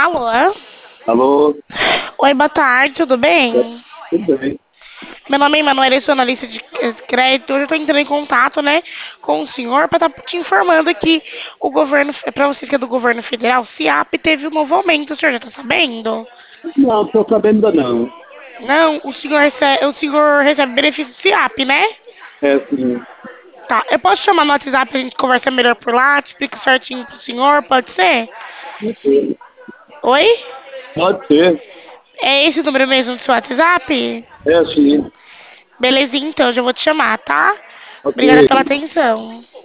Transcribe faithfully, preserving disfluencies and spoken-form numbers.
Alô? Alô? Oi, boa tarde, tudo É, bem? tudo bem? Meu nome é Emanuela, eu sou analista de crédito. Hoje eu estou entrando em contato, né, com o senhor para estar te informando que o governo, para vocês que é do governo federal, o CIAP teve um novo aumento, o senhor já está sabendo? Não, estou sabendo ainda não. Não, o senhor recebe, o senhor recebe benefício do CIAP, né? É assim, Tá, eu posso chamar no WhatsApp pra gente conversar melhor por lá, te explico certinho pro senhor, pode ser? Oi? pode ser. É esse o número mesmo do seu WhatsApp? É assim, Belezinha, então, já vou te chamar, tá? ok. Obrigada pela atenção.